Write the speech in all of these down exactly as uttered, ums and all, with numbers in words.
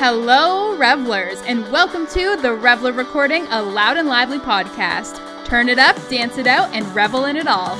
Hello, Revelers, and welcome to the Reveler Recording, a loud and lively podcast. Turn it up, dance it out, and revel in it all.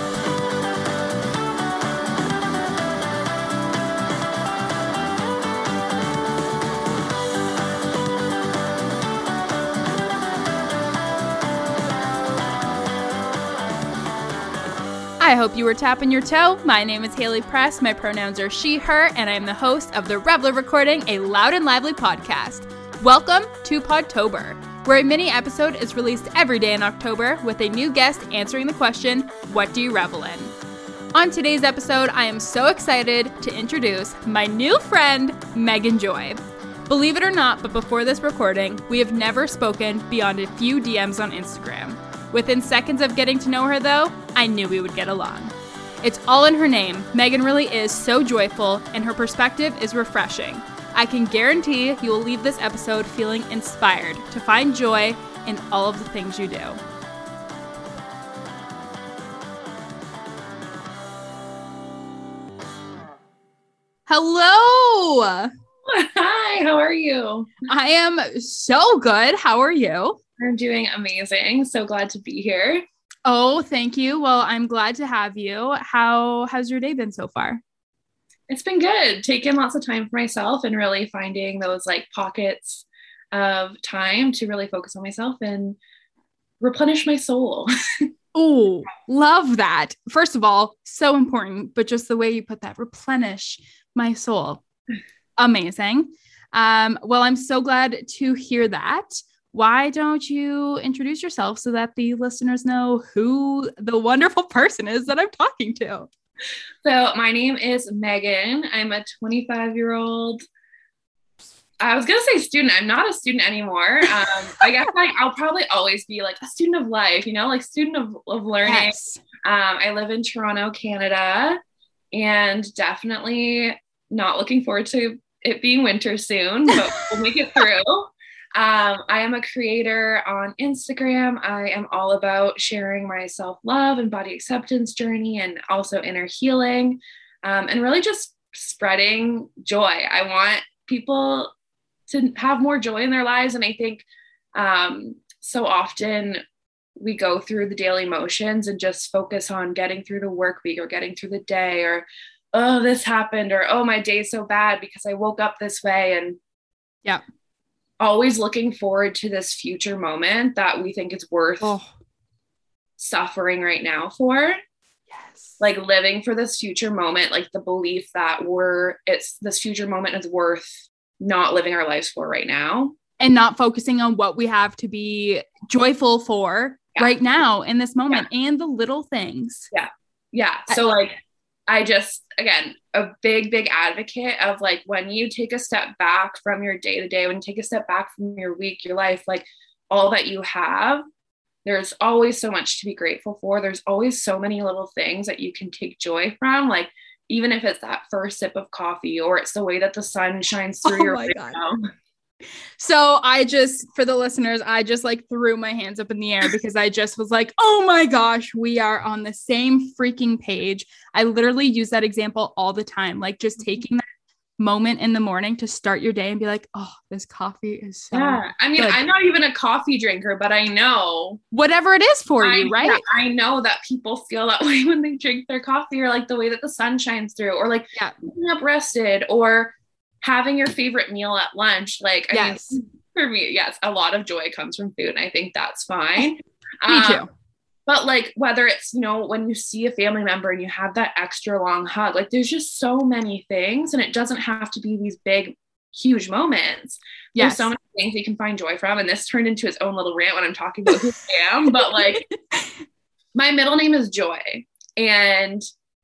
I hope you were tapping your toe. My name is Haley Press. My pronouns are she, her, and I am the host of the Reveler Recording, a loud and lively podcast. Welcome to Podtober, where a mini episode is released every day in October with a new guest answering the question, what do you revel in? On today's episode, I am so excited to introduce my new friend, Megan Joy. Believe it or not, but before this recording, we have never spoken beyond a few D Ms on Instagram. Within seconds of getting to know her, though, I knew we would get along. It's all in her name. Megan really is so joyful, and her perspective is refreshing. I can guarantee you will leave this episode feeling inspired to find joy in all of the things you do. Hello! Hi, how are you? I am so good. How are you? I'm doing amazing. So glad to be here. Oh, thank you. Well, I'm glad to have you. How has your day been so far? It's been good. Taking lots of time for myself and really finding those like pockets of time to really focus on myself and replenish my soul. Oh, love that. First of all, so important, but just the way you put that, replenish my soul. Amazing. Um, well, I'm so glad to hear that. Why don't you introduce yourself so that the listeners know who the wonderful person is that I'm talking to? So my name is Megan. I'm a twenty-five-year-old. I was going to say student. I'm not a student anymore. Um, I guess I, I'll probably always be like a student of life, you know, like student of, of learning. Yes. Um, I live in Toronto, Canada, and definitely not looking forward to it being winter soon, but we'll make it through. Um, I am a creator on Instagram. I am all about sharing my self-love and body acceptance journey and also inner healing, um, and really just spreading joy. I want people to have more joy in their lives. And I think um, so often we go through the daily motions and just focus on getting through the work week or getting through the day or, oh, this happened, or, oh, my day's so bad because I woke up this way. And yeah. Always looking forward to this future moment that we think is worth oh. suffering right now for. Yes. Like living for this future moment, like the belief that we're, it's this future moment is worth not living our lives for right now. And not focusing on what we have to be joyful for yeah. right now in this moment yeah. and the little things. Yeah. Yeah. So like, I just, again, a big, big advocate of like, when you take a step back from your day to day, when you take a step back from your week, your life, like all that you have, there's always so much to be grateful for. There's always so many little things that you can take joy from. Like, even if it's that first sip of coffee or it's the way that the sun shines through oh your my window. God. So I just, for the listeners, I just like threw my hands up in the air because I just was like, oh my gosh, we are on the same freaking page. I literally use that example all the time. Like just taking that moment in the morning to start your day and be like, oh, this coffee is so yeah. I mean, good. I'm not even a coffee drinker, but I know whatever it is for I, you, right? Yeah, I know that people feel that way when they drink their coffee, or like the way that the sun shines through, or like yeah. waking up rested, or having your favorite meal at lunch. Like, I yes. mean, for me, yes, a lot of joy comes from food, and I think that's fine. me um, too. But like, whether it's, you know, when you see a family member and you have that extra long hug, like there's just so many things, and it doesn't have to be these big, huge moments. Yes. There's so many things you can find joy from. And this turned into its own little rant when I'm talking about who I am, but like my middle name is Joy. And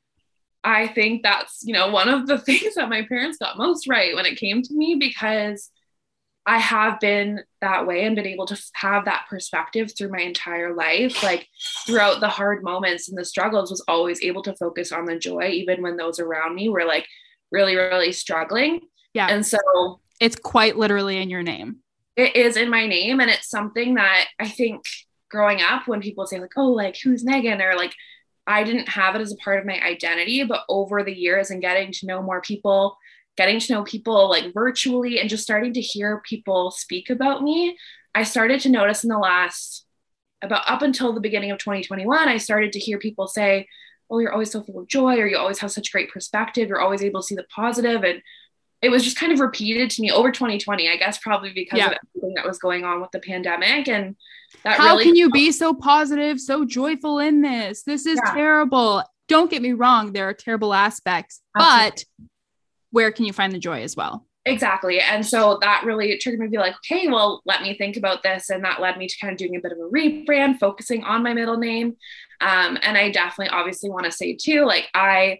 I think that's, you know, one of the things that my parents got most right when it came to me, because I have been that way and been able to have that perspective through my entire life. Like throughout the hard moments and the struggles, was always able to focus on the joy, even when those around me were like really, really struggling. Yeah. And so it's quite literally in your name. It is in my name. And it's something that I think growing up, when people say like, oh, like who's Megan? Or like, I didn't have it as a part of my identity, but over the years and getting to know more people getting to know people like virtually and just starting to hear people speak about me, I started to notice in the last, about up until the beginning of twenty twenty-one, I started to hear people say, oh, you're always so full of joy, or you always have such great perspective. You're always able to see the positive. And it was just kind of repeated to me over twenty twenty, I guess, probably because yeah. of everything that was going on with the pandemic. And that how really can you be so positive, so joyful in this? This is yeah. terrible. Don't get me wrong. There are terrible aspects, Absolutely. But where can you find the joy as well? Exactly. And so that really triggered me to be like, okay, well, let me think about this. And that led me to kind of doing a bit of a rebrand, focusing on my middle name. Um, and I definitely obviously want to say too, like, I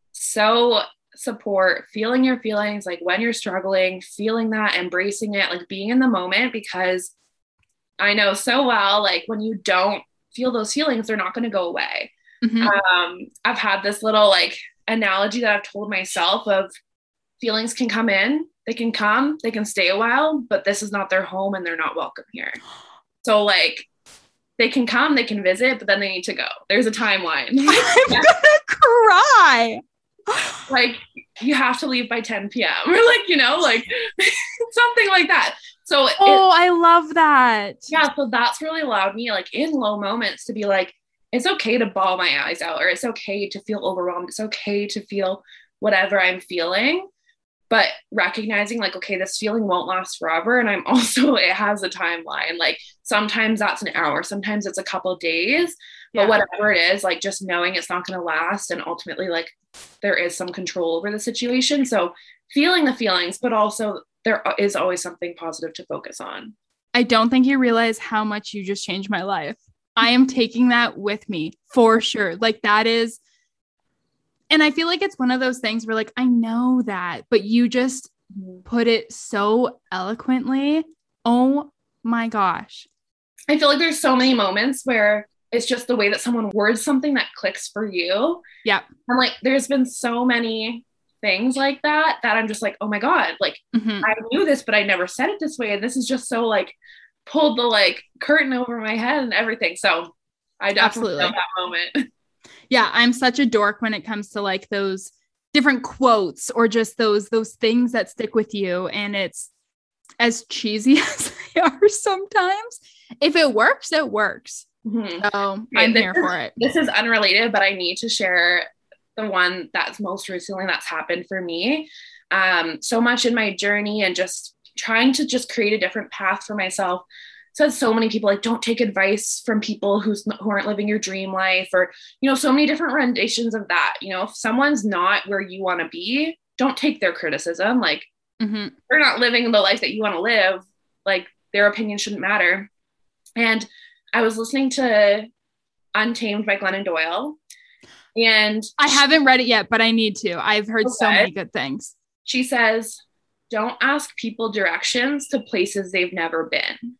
so support feeling your feelings, like when you're struggling, feeling that, embracing it, like being in the moment, because I know so well, like when you don't feel those feelings, they're not going to go away. Mm-hmm. Um, I've had this little like analogy that I've told myself of feelings can come in, they can come, they can stay a while, but this is not their home and they're not welcome here. So like they can come, they can visit, but then they need to go. There's a timeline. I'm gonna cry. Like you have to leave by ten p.m. or like, you know, like something like that. So oh, it, I love that. Yeah. So that's really allowed me like in low moments to be like, it's okay to bawl my eyes out, or it's okay to feel overwhelmed. It's okay to feel whatever I'm feeling, but recognizing like, okay, this feeling won't last forever. And I'm also, it has a timeline. Like sometimes that's an hour, sometimes it's a couple of days, but yeah. whatever it is, like just knowing it's not going to last. And ultimately like there is some control over the situation. So feeling the feelings, but also there is always something positive to focus on. I don't think you realize how much you just changed my life. I am taking that with me for sure. Like that is, and I feel like it's one of those things where like, I know that, but you just put it so eloquently. Oh my gosh. I feel like there's so many moments where it's just the way that someone words something that clicks for you. Yeah. And like, there's been so many things like that, that I'm just like, oh my God, like mm-hmm. I knew this, but I never said it this way. And this is just so like pulled the like curtain over my head and everything. So I definitely know that moment. Yeah, I'm such a dork when it comes to like those different quotes or just those those things that stick with you. And it's as cheesy as they are sometimes. If it works, it works. Mm-hmm. So okay, I'm here is, for it. This is unrelated, but I need to share the one that's most recently that's happened for me. Um, so much in my journey and just trying to just create a different path for myself. Said so many people like, don't take advice from people who's who aren't living your dream life, or, you know, so many different renditions of that. You know, if someone's not where you want to be, don't take their criticism. Like mm-hmm. they're not living the life that you want to live. Like their opinion shouldn't matter. And I was listening to Untamed by Glennon Doyle, and I haven't read it yet, but I need to. I've heard okay. so many good things. She says, don't ask people directions to places they've never been.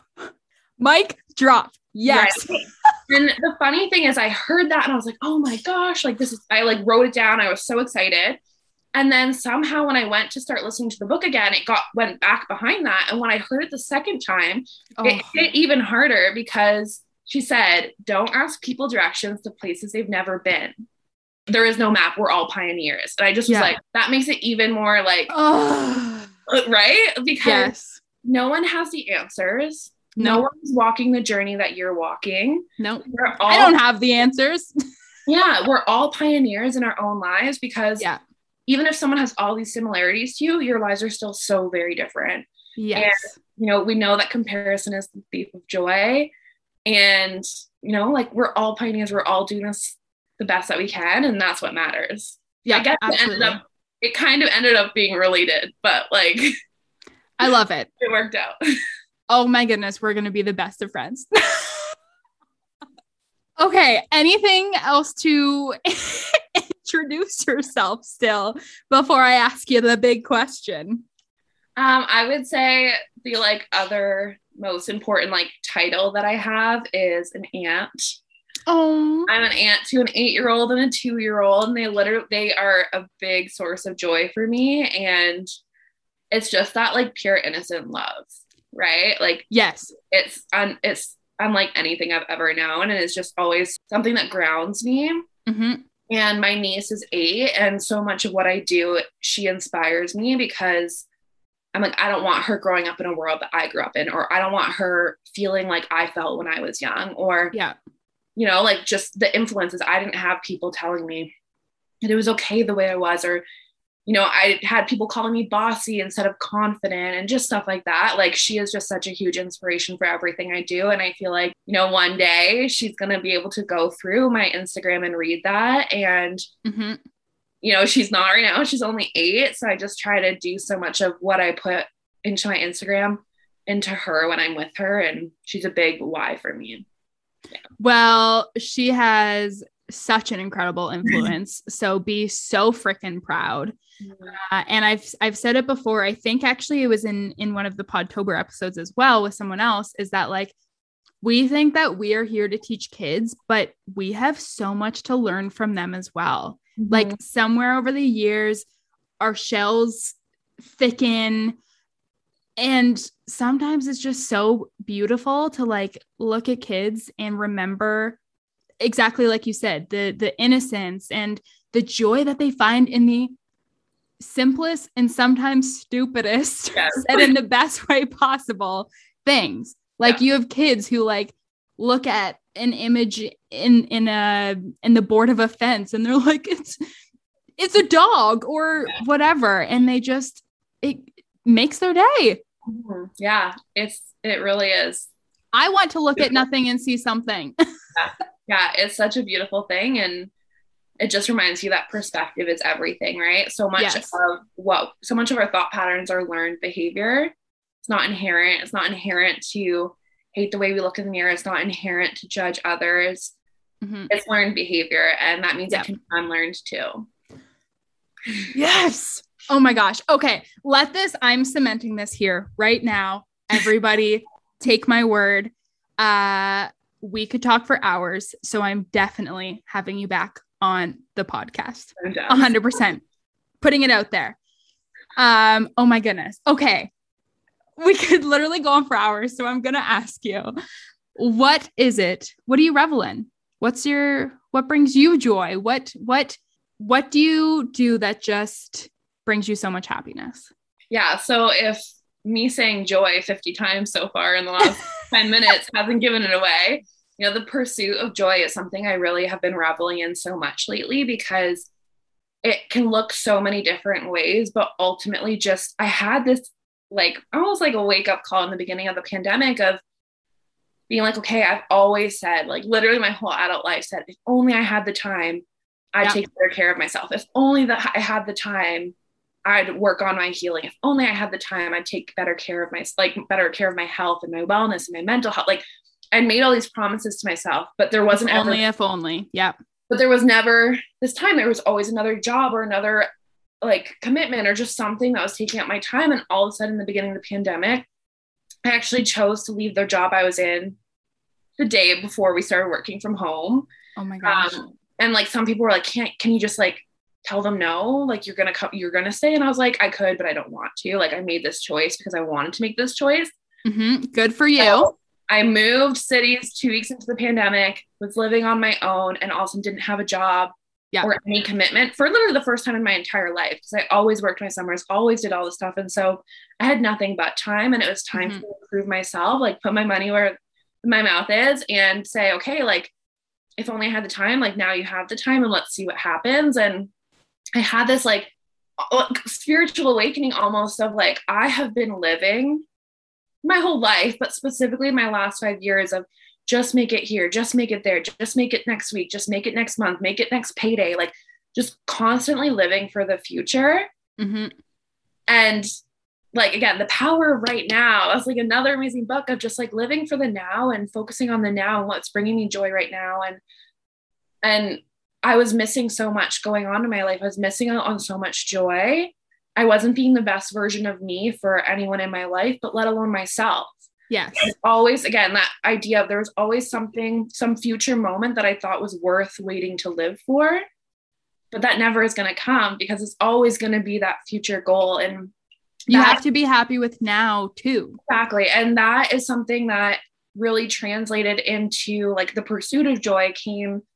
Mic drop. Yes. Right. And the funny thing is I heard that and I was like, oh my gosh, like this is, I like wrote it down. I was so excited. And then somehow when I went to start listening to the book again, it got, went back behind that. And when I heard it the second time, oh. it hit even harder because she said, don't ask people directions to places they've never been. There is no map. We're all pioneers. And I just yeah. was like, that makes it even more like, oh. right? Because yes. no one has the answers. No. no one's walking the journey that you're walking. No, nope. I don't have the answers. Yeah, we're all pioneers in our own lives because yeah. even if someone has all these similarities to you, your lives are still so very different. Yes. And, you know, we know that comparison is the thief of joy. And, you know, like we're all pioneers. We're all doing this the best that we can. And that's what matters. Yeah, I guess it ended up, it kind of ended up being related, but like. I love it. It worked out. Oh my goodness, we're going to be the best of friends. Okay, anything else to introduce yourself still before I ask you the big question? Um, I would say the like other most important like title that I have is an aunt. Oh, I'm an aunt to an eight-year-old and a two-year-old, and they literally they are a big source of joy for me, and it's just that like pure innocent love. Right? Like, yes, it's, un- it's unlike anything I've ever known. And it's just always something that grounds me. Mm-hmm. And my niece is eight. And so much of what I do, she inspires me because I'm like, I don't want her growing up in a world that I grew up in, or I don't want her feeling like I felt when I was young, or, yeah, you know, like just the influences. I didn't have people telling me that it was okay the way I was, or, you know, I had people calling me bossy instead of confident and just stuff like that. Like, she is just such a huge inspiration for everything I do. And I feel like, you know, one day she's going to be able to go through my Instagram and read that. And, mm-hmm. you know, she's not right now. She's only eight. So I just try to do so much of what I put into my Instagram into her when I'm with her. And she's a big why for me. Yeah. Well, she has such an incredible influence. So be so freaking proud. Uh, and I've, I've said it before. I think actually it was in, in one of the Podtober episodes as well with someone else, is that like, we think that we are here to teach kids, but we have so much to learn from them as well. Mm-hmm. Like, somewhere over the years, our shells thicken, and sometimes it's just so beautiful to like look at kids and remember exactly like you said, the, the innocence and the joy that they find in the simplest and sometimes stupidest, yes. and in the best way possible things. Like, yeah. you have kids who like look at an image in, in a, in the board of a fence, and they're like, it's, it's a dog or yeah. whatever. And they just, it makes their day. Mm-hmm. Yeah. It's, it really is. I want to look beautiful. At nothing and see something. yeah. yeah. It's such a beautiful thing. And it just reminds you that perspective is everything, right? So much yes. of what, so much of our thought patterns are learned behavior. It's not inherent. It's not inherent to hate the way we look in the mirror. It's not inherent to judge others. Mm-hmm. It's learned behavior. And that means yep. it can be unlearned too. Yes. Oh my gosh. Okay. Let this, I'm cementing this here right now. Everybody take my word. Uh, we could talk for hours. So I'm definitely having you back on the podcast. A hundred percent putting it out there. Um, oh my goodness. Okay. We could literally go on for hours. So I'm going to ask you, what is it? What do you revel in? What's your, what brings you joy? What, what, what do you do that just brings you so much happiness? Yeah. So if me saying joy fifty times so far in the last ten minutes hasn't given it away, you know, the pursuit of joy is something I really have been reveling in so much lately, because it can look so many different ways, but ultimately just, I had this like, almost like a wake up call in the beginning of the pandemic of being like, okay, I've always said, like literally my whole adult life said, if only I had the time, I'd yeah. take better care of myself. If only that I had the time, I'd work on my healing. If only I had the time, I'd take better care of my, like better care of my health and my wellness and my mental health. Like, I made all these promises to myself, but there wasn't if only, ever, if only. Yeah. But there was never this time. There was always another job or another like commitment or just something that was taking up my time. And all of a sudden, in the beginning of the pandemic, I actually chose to leave the job I was in the day before we started working from home. Oh my gosh. Um, and like, some people were like, can't, can you just like tell them no, like you're going to come, you're going to stay. And I was like, I could, but I don't want to. Like, I made this choice because I wanted to make this choice. Mm-hmm. Good for you. So I moved cities two weeks into the pandemic, was living on my own, and also didn't have a job yeah. or any commitment for literally the first time in my entire life. Because I always worked my summers, always did all this stuff. And so I had nothing but time, and it was time mm-hmm. to improve myself, like put my money where my mouth is and say, okay, like if only I had the time, like now you have the time and let's see what happens. And I had this like spiritual awakening almost of like, I have been living my whole life, but specifically my last five years of just make it here, just make it there, just make it next week, just make it next month, make it next payday, like just constantly living for the future. Mm-hmm. And like, again, the power of right now, that's like another amazing book of just like living for the now and focusing on the now and what's bringing me joy right now. And, and I was missing so much going on in my life. I was missing out on so much joy. I wasn't being the best version of me for anyone in my life, but let alone myself. Yes. And always, again, that idea of there was always something, some future moment that I thought was worth waiting to live for, but that never is going to come because it's always going to be that future goal. And you that, have to be happy with now too. Exactly. And that is something that really translated into like the pursuit of joy came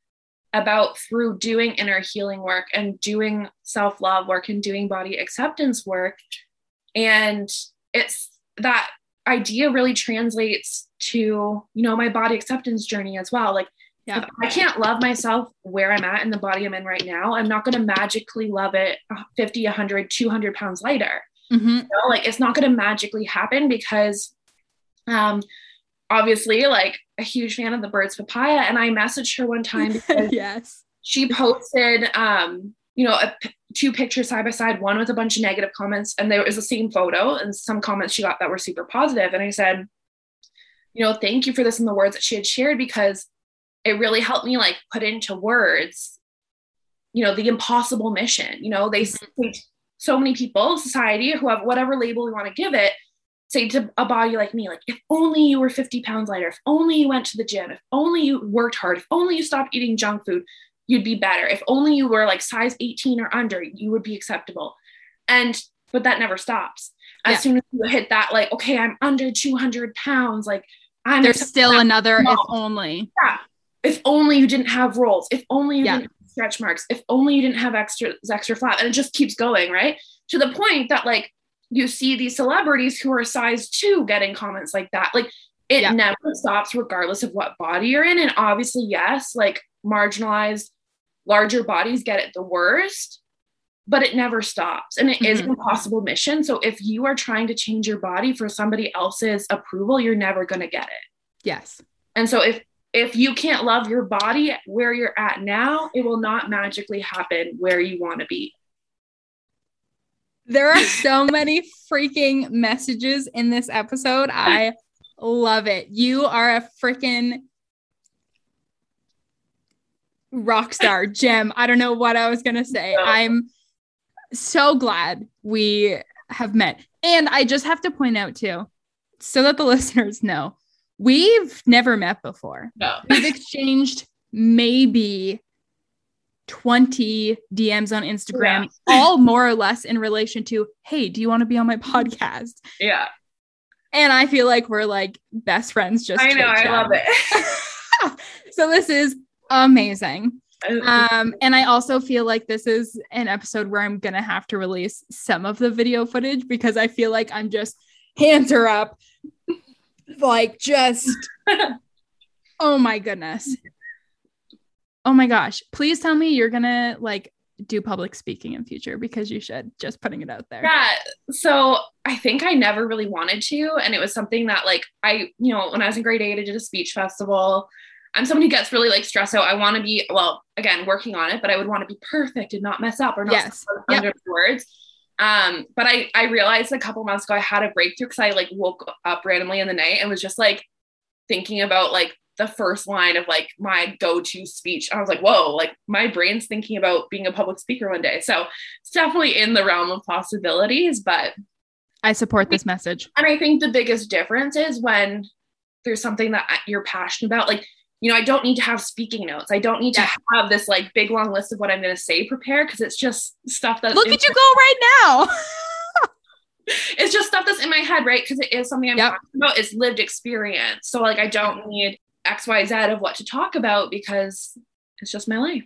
about through doing inner healing work and doing self-love work and doing body acceptance work. And it's that idea really translates to, you know, my body acceptance journey as well. Like, yeah. If I can't love myself where I'm at in the body I'm in right now, I'm not going to magically love it fifty, one hundred, two hundred pounds lighter. Mm-hmm. You know, like it's not going to magically happen because, um, obviously, like a huge fan of the Birds Papaya. And I messaged her one time because yes. she posted, um, you know, a, two pictures side by side, one with a bunch of negative comments, and there was the same photo and some comments she got that were super positive. And I said, you know, thank you for this and the words that she had shared, because it really helped me like put into words, you know, the impossible mission. You know, they mm-hmm. say so many people, society, who have whatever label we want to give it, say to a body like me, like, if only you were fifty pounds lighter, if only you went to the gym, if only you worked hard, if only you stopped eating junk food, you'd be better. If only you were like size eighteen or under, you would be acceptable. And, but that never stops. As yeah. soon as you hit that, like, okay, I'm under two hundred pounds, like I'm there's still another, no. if only. Yeah. If only you didn't have rolls, if only you yeah. didn't have stretch marks, if only you didn't have extra, extra flat. And it just keeps going, right? To the point that like, you see these celebrities who are size two getting comments like that. Like it yeah. never stops regardless of what body you're in. And obviously, yes, like marginalized, larger bodies get it the worst, but it never stops. And it mm-hmm. is an impossible mission. So if you are trying to change your body for somebody else's approval, you're never going to get it. Yes. And so if, if you can't love your body where you're at now, it will not magically happen where you want to be. There are so many freaking messages in this episode. I love it. You are a freaking rock star, gem. I don't know what I was going to say. No. I'm so glad we have met. And I just have to point out too, so that the listeners know, we've never met before. No. We've exchanged maybe twenty D Ms on Instagram, yeah. all more or less in relation to, hey, do you want to be on my podcast? Yeah. And I feel like we're like best friends. Just I know. I love it. So this is amazing. Um, and I also feel like this is an episode where I'm going to have to release some of the video footage, because I feel like I'm just hands are up. Like just, oh my goodness. Oh my gosh. Please tell me you're going to like do public speaking in future, because you should, just putting it out there. Yeah. So I think I never really wanted to. And it was something that like, I, you know, when I was in grade eight, I did a speech festival. I'm someone who gets really like stressed out. I want to be, well, again, working on it, but I would want to be perfect and not mess up or not yes. under yep. words. Um, but I, I realized a couple months ago, I had a breakthrough because I like woke up randomly in the night and was just like thinking about like the first line of like my go-to speech. I was like, whoa, like my brain's thinking about being a public speaker one day. So it's definitely in the realm of possibilities, but I support this message. And I think the biggest difference is when there's something that you're passionate about, like, you know, I don't need to have speaking notes. I don't need to yeah. have this like big long list of what I'm going to say prepared, because it's just stuff that look at you go right now. It's just stuff that's in my head, right? Because it is something I'm yep. talking about. It's lived experience. So like I don't need X, Y, Z of what to talk about, because it's just my life.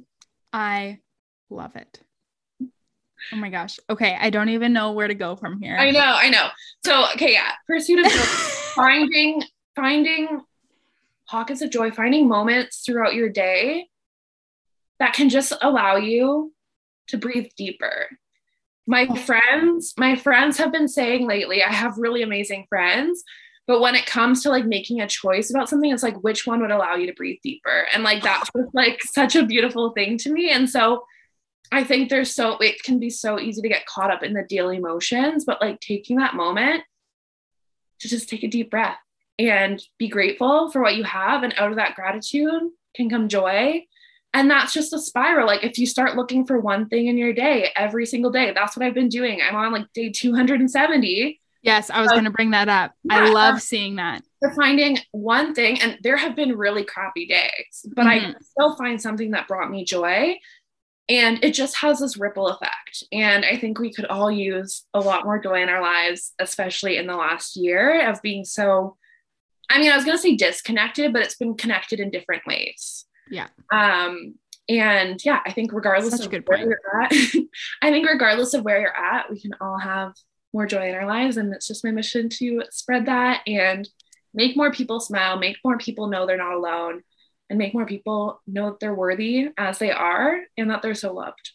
I love it. Oh my gosh. Okay. I don't even know where to go from here. I know. I know. So, okay. Yeah. Pursuit of joy, finding, finding pockets of joy, finding moments throughout your day that can just allow you to breathe deeper. My friends, my friends have been saying lately, I have really amazing friends, but when it comes to like making a choice about something, it's like, which one would allow you to breathe deeper? And like, that's just like such a beautiful thing to me. And so I think there's so, it can be so easy to get caught up in the daily motions, but like taking that moment to just take a deep breath and be grateful for what you have. And out of that gratitude can come joy. And that's just a spiral. Like if you start looking for one thing in your day, every single day, that's what I've been doing. I'm on like day two hundred seventy. Yes, I was so, going to bring that up. Yeah, I love seeing that. For finding one thing, and there have been really crappy days, but mm-hmm. I still find something that brought me joy. And it just has this ripple effect. And I think we could all use a lot more joy in our lives, especially in the last year of being so, I mean, I was going to say disconnected, but it's been connected in different ways. Yeah. Um, And yeah, I think regardless Such a of good where point. you're at, I think regardless of where you're at, we can all have more joy in our lives. And it's just my mission to spread that and make more people smile, make more people know they're not alone, and make more people know that they're worthy as they are and that they're so loved.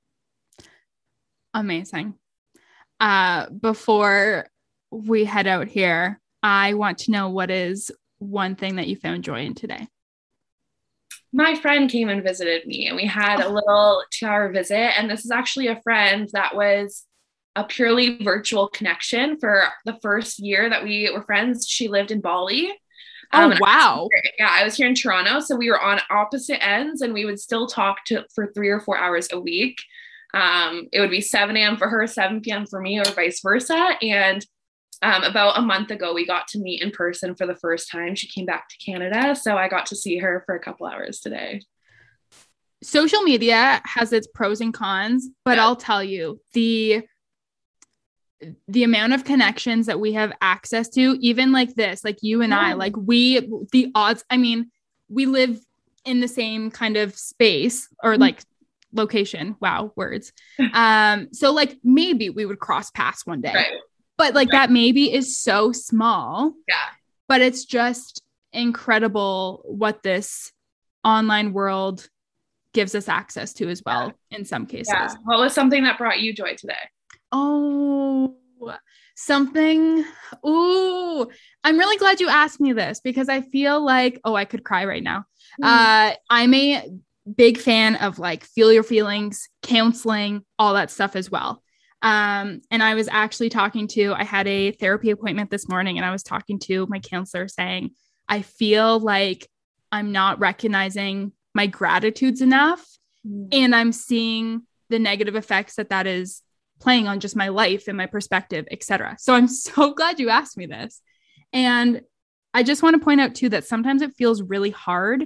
Amazing. Uh, before we head out here, I want to know, what is one thing that you found joy in today? My friend came and visited me, and we had a little two hour visit. And this is actually a friend that was a purely virtual connection for the first year that we were friends. She lived in Bali. Oh, Um, wow. I yeah, I was here in Toronto. So we were on opposite ends, and we would still talk to for three or four hours a week. Um, it would be seven a.m. for her, seven p.m. for me, or vice versa. And um, about a month ago, we got to meet in person for the first time. She came back to Canada. So I got to see her for a couple hours today. Social media has its pros and cons, but yeah. I'll tell you, the the amount of connections that we have access to, even like this, like you and yeah. I, like we, the odds, I mean, we live in the same kind of space or like mm-hmm. location. Wow. Words. Um, so like maybe we would cross paths one day, right. but like right. that maybe is so small, yeah. but it's just incredible what this online world gives us access to as well. Yeah. In some cases. Yeah. What was something that brought you joy today? Oh, something. Ooh, I'm really glad you asked me this, because I feel like, oh, I could cry right now. Mm. Uh, I'm a big fan of like feel your feelings, counseling, all that stuff as well. Um, and I was actually talking to, I had a therapy appointment this morning, and I was talking to my counselor saying, I feel like I'm not recognizing my gratitudes enough. Mm. And I'm seeing the negative effects that that is playing on just my life and my perspective, et cetera. So I'm so glad you asked me this. And I just want to point out too, that sometimes it feels really hard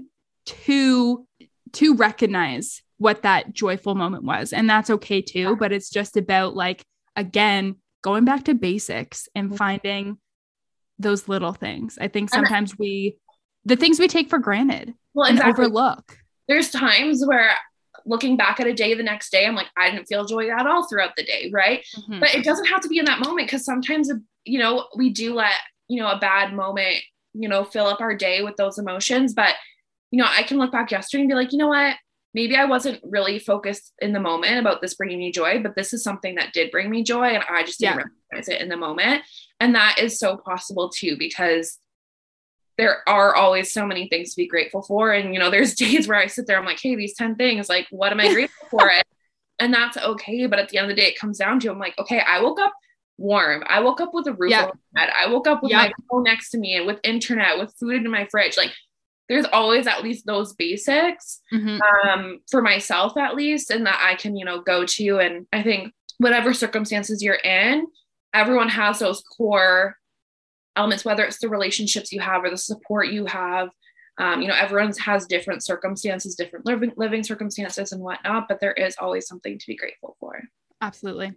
to, to recognize what that joyful moment was. And that's okay too, but it's just about like, again, going back to basics and finding those little things. I think sometimes we, the things we take for granted well, and exactly. overlook. There's times where looking back at a day the next day, I'm like, I didn't feel joy at all throughout the day. Right. Mm-hmm. But it doesn't have to be in that moment. Cause sometimes, you know, we do let, you know, a bad moment, you know, fill up our day with those emotions. But, you know, I can look back yesterday and be like, you know what, maybe I wasn't really focused in the moment about this bringing me joy, but this is something that did bring me joy. And I just didn't yeah. recognize it in the moment. And that is so possible too, because there are always so many things to be grateful for. And, you know, there's days where I sit there, I'm like, hey, these ten things, like, what am I grateful for? And that's okay. But at the end of the day, it comes down to, I'm like, okay, I woke up warm. I woke up with a roof yep. over my head. I woke up with yep. my phone next to me and with internet, with food in my fridge. Like, there's always at least those basics mm-hmm. um, for myself, at least, and that I can, you know, go to. And I think whatever circumstances you're in, everyone has those core elements, whether it's the relationships you have or the support you have. Um, you know, everyone has different circumstances, different living, living circumstances and whatnot, but there is always something to be grateful for. Absolutely.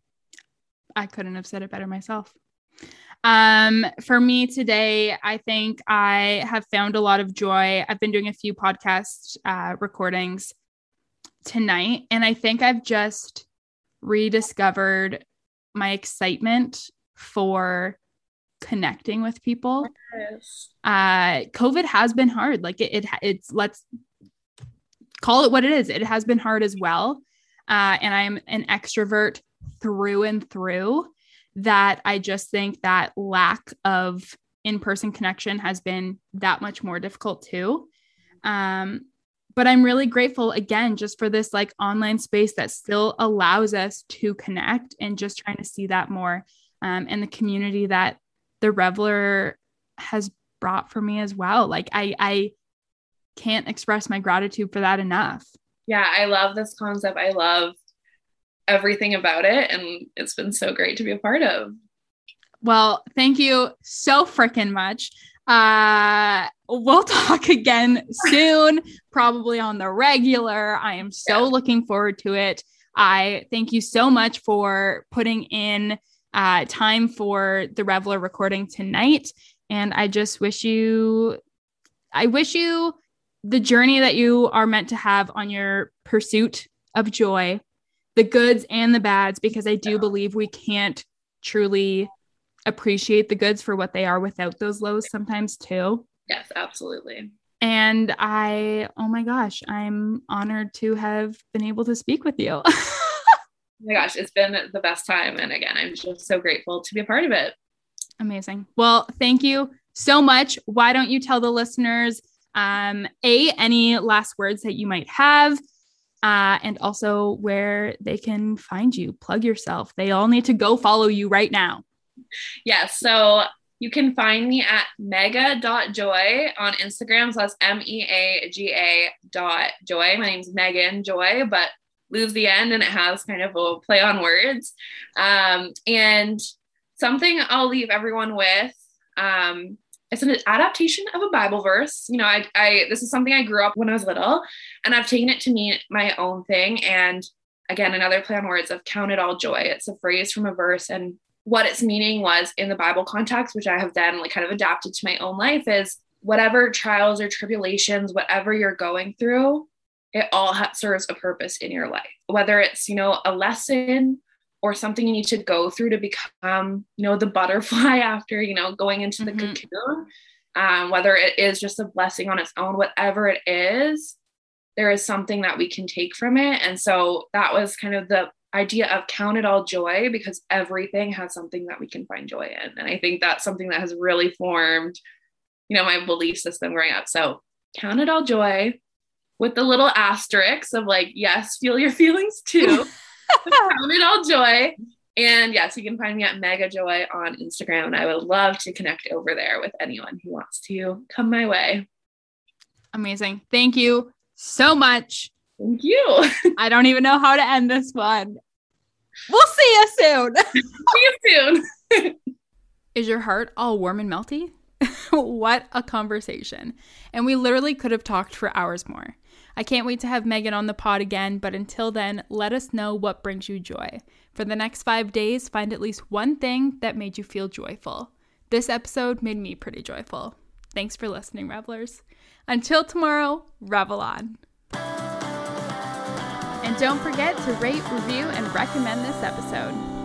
I couldn't have said it better myself. Um, for me today, I think I have found a lot of joy. I've been doing a few podcast uh, recordings tonight, and I think I've just rediscovered my excitement for connecting with people. Yes. Uh, COVID has been hard. Like it, it, it's, let's call it what it is. It has been hard as well. Uh, and I'm an extrovert through and through, that I just think that lack of in-person connection has been that much more difficult too. Um, but I'm really grateful again, just for this like online space that still allows us to connect, and just trying to see that more. Um, and the community that the Reveler has brought for me as well. Like I, I can't express my gratitude for that enough. Yeah. I love this concept. I love everything about it. And it's been so great to be a part of. Well, thank you so freaking much. Uh, we'll talk again soon, probably on the regular. I am so yeah. looking forward to it. I thank you so much for putting in uh, time for the Reveler recording tonight. And I just wish you, I wish you the journey that you are meant to have on your pursuit of joy, the goods and the bads, because I do yeah. believe we can't truly appreciate the goods for what they are without those lows sometimes too. Yes, absolutely. And I, oh my gosh, I'm honored to have been able to speak with you. Oh my gosh, it's been the best time. And again, I'm just so grateful to be a part of it. Amazing. Well, thank you so much. Why don't you tell the listeners, um, A, any last words that you might have, uh, and also where they can find you, plug yourself. They all need to go follow you right now. Yes. So you can find me at mega dot joy on Instagram. So that's M E A G A dot joy. My name's Megan Joy, but lose the end and it has kind of a play on words. Um, and something I'll leave everyone with, um, it's an adaptation of a Bible verse. You know, I, I, this is something I grew up when I was little, and I've taken it to mean my own thing. And again, another play on words of count it all joy. It's a phrase from a verse, and what its meaning was in the Bible context, which I have then like kind of adapted to my own life, is whatever trials or tribulations, whatever you're going through, it all ha- serves a purpose in your life, whether it's, you know, a lesson or something you need to go through to become, you know, the butterfly after, you know, going into the mm-hmm. cocoon, um, whether it is just a blessing on its own, whatever it is, there is something that we can take from it. And so that was kind of the idea of count it all joy, because everything has something that we can find joy in. And I think that's something that has really formed, you know, my belief system growing up. So count it all joy with the little asterisks of like, yes, feel your feelings too. Count it all joy. And yes, you can find me at Mega Joy on Instagram. And I would love to connect over there with anyone who wants to come my way. Amazing. Thank you so much. Thank you. I don't even know how to end this one. We'll see you soon. See you soon. Is your heart all warm and melty? What a conversation. And we literally could have talked for hours more. I can't wait to have Megan on the pod again, but until then, let us know what brings you joy. For the next five days, find at least one thing that made you feel joyful. This episode made me pretty joyful. Thanks for listening, Revelers. Until tomorrow, revel on. And don't forget to rate, review, and recommend this episode.